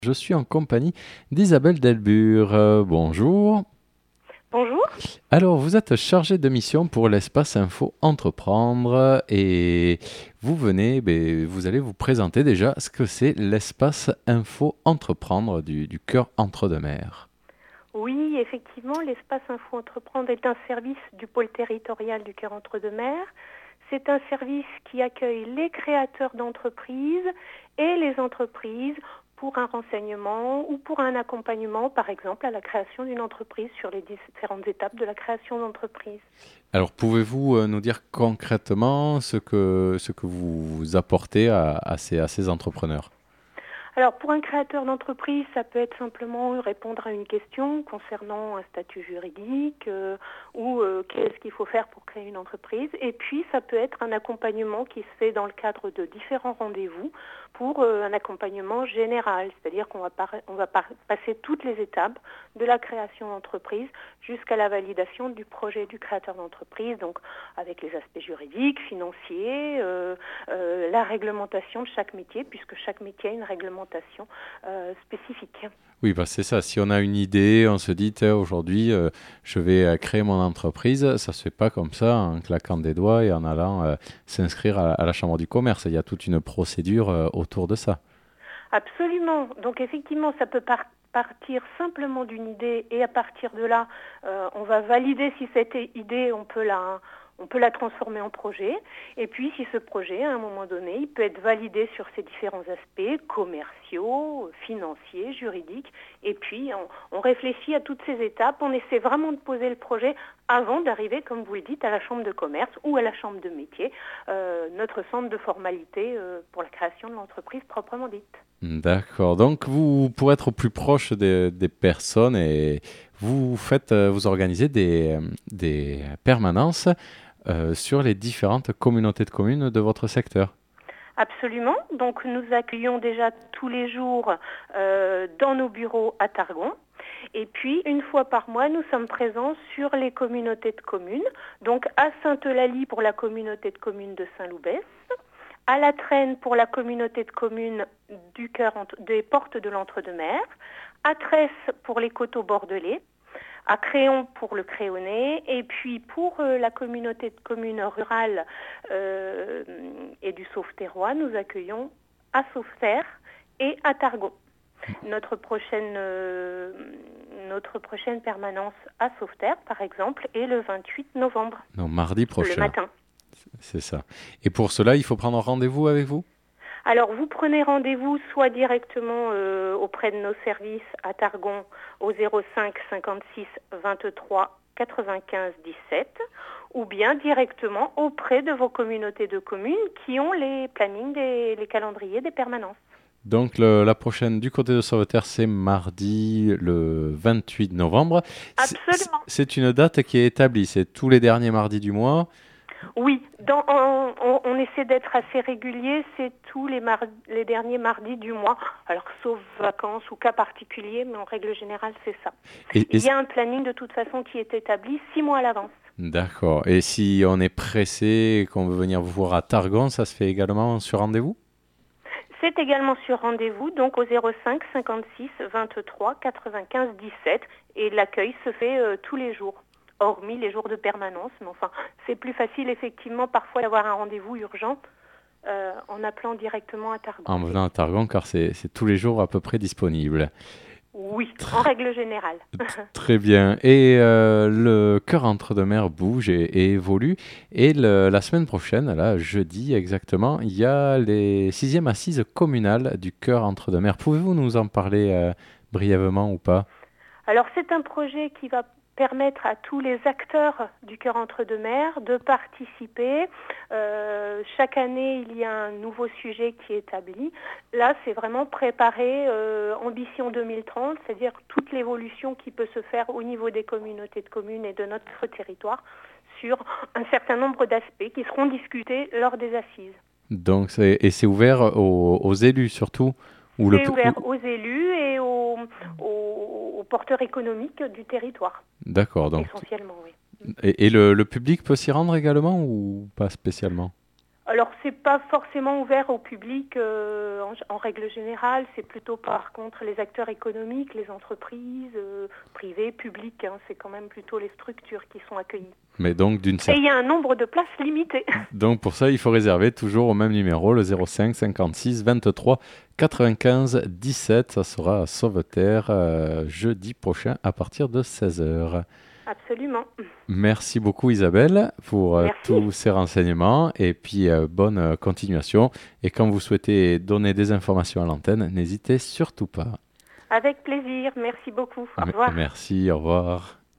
Je suis en compagnie d'Isabelle Delbure. Bonjour. Bonjour. Alors, vous êtes chargée de mission pour l'espace Info Entreprendre et vous allez vous présenter déjà ce que c'est l'espace Info Entreprendre du cœur Entre-deux-Mers. Oui, effectivement, l'espace Info Entreprendre est un service du pôle territorial du Cœur Entre-deux-Mers. C'est un service qui accueille les créateurs d'entreprises et les entreprises pour un renseignement ou pour un accompagnement, par exemple, à la création d'une entreprise sur les différentes étapes de la création d'entreprise. Alors, pouvez-vous nous dire concrètement ce que vous apportez à ces entrepreneurs? Alors, pour un créateur d'entreprise, ça peut être simplement répondre à une question concernant un statut juridique ou qu'est-ce qu'il faut faire pour créer une entreprise. Et puis, ça peut être un accompagnement qui se fait dans le cadre de différents rendez-vous pour un accompagnement général. C'est-à-dire qu'on va passer toutes les étapes de la création d'entreprise jusqu'à la validation du projet du créateur d'entreprise, donc avec les aspects juridiques, financiers, la réglementation de chaque métier, puisque chaque métier a une réglementation spécifique. Oui, bah c'est ça. Si on a une idée, on se dit, tiens, aujourd'hui, je vais créer mon entreprise. Ça se fait pas comme ça, en claquant des doigts et en allant s'inscrire à la Chambre du commerce. Il y a toute une procédure autour de ça. Absolument. Donc effectivement, ça peut partir simplement d'une idée et à partir de là, on va valider si cette idée, on peut la transformer en projet. Et puis, si ce projet, à un moment donné, il peut être validé sur ces différents aspects commerciaux, financiers, juridiques. Et puis, on réfléchit à toutes ces étapes. On essaie vraiment de poser le projet avant d'arriver, comme vous le dites, à la chambre de commerce ou à la chambre de métier, notre centre de formalité pour la création de l'entreprise proprement dite. D'accord. Donc, pour être au plus proche des personnes, et vous organisez des permanences sur les différentes communautés de communes de votre secteur. Absolument. Donc nous accueillons déjà tous les jours dans nos bureaux à Targon. Et puis, une fois par mois, nous sommes présents sur les communautés de communes. Donc à Sainte-Eulalie pour la communauté de communes de Saint-Loubès, à La Traîne pour la communauté de communes des Portes de l'Entre-deux-Mers, à Tresse pour les Coteaux Bordelais, à Créon pour le Créonais, et puis pour la communauté de communes rurales et du Sauveterrois, nous accueillons à Sauveterre et à Targon. Notre prochaine permanence à Sauveterre, par exemple, est le 28 novembre, Non, mardi le prochain, matin. c'est ça. Et pour cela, il faut prendre rendez-vous avec vous? Alors, vous prenez rendez-vous soit directement auprès de nos services à Targon au 05 56 23 95 17 ou bien directement auprès de vos communautés de communes qui ont les plannings, les calendriers des permanences. Donc la prochaine du côté de Sauveterre, c'est mardi le 28 novembre. Absolument. C'est une date qui est établie, c'est tous les derniers mardis du mois. Oui, on essaie d'être assez régulier, c'est tous les derniers mardis du mois, alors sauf vacances ou cas particuliers, mais en règle générale c'est ça. Et Il y a un planning de toute façon qui est établi 6 mois à l'avance. d'accord. Et si on est pressé et qu'on veut venir vous voir à Targon, ça se fait également sur rendez-vous? C'est également sur rendez-vous, donc au 05 56 23 95 17, et l'accueil se fait tous les jours, hormis les jours de permanence, mais enfin c'est plus facile effectivement parfois d'avoir un rendez-vous urgent en appelant directement à Targon. En venant à Targon, car c'est tous les jours à peu près disponible. Oui, en Tr- règle générale. Très bien. Et le cœur entre-deux-mers bouge et évolue. Et la semaine prochaine, là, jeudi exactement, il y a les 6e assises communales du cœur entre-deux-mers. Pouvez-vous nous en parler brièvement ou pas? Alors c'est un projet qui va permettre à tous les acteurs du Cœur Entre-deux-Mers de participer. Chaque année, il y a un nouveau sujet qui est établi. Là, c'est vraiment préparer Ambition 2030, c'est-à-dire toute l'évolution qui peut se faire au niveau des communautés de communes et de notre territoire sur un certain nombre d'aspects qui seront discutés lors des assises. Donc, c'est ouvert aux élus surtout, ou C'est ouvert aux élus et aux porteurs économiques du territoire, D'accord. Donc, essentiellement, oui. et le public peut s'y rendre également ou pas spécialement? Alors, c'est pas forcément ouvert au public en règle générale. C'est plutôt par contre les acteurs économiques, les entreprises privées, publiques. Hein, c'est quand même plutôt les structures qui sont accueillies. Mais donc, Et il y a un nombre de places limité. Donc, pour ça, il faut réserver toujours au même numéro, le 05 56 23 95 17. Ça sera à Sauveterre jeudi prochain à partir de 16h. Absolument. Merci beaucoup Isabelle pour Merci. tous ces renseignements et puis bonne continuation. Et quand vous souhaitez donner des informations à l'antenne, n'hésitez surtout pas. Avec plaisir. Merci beaucoup. Au revoir. Merci, au revoir.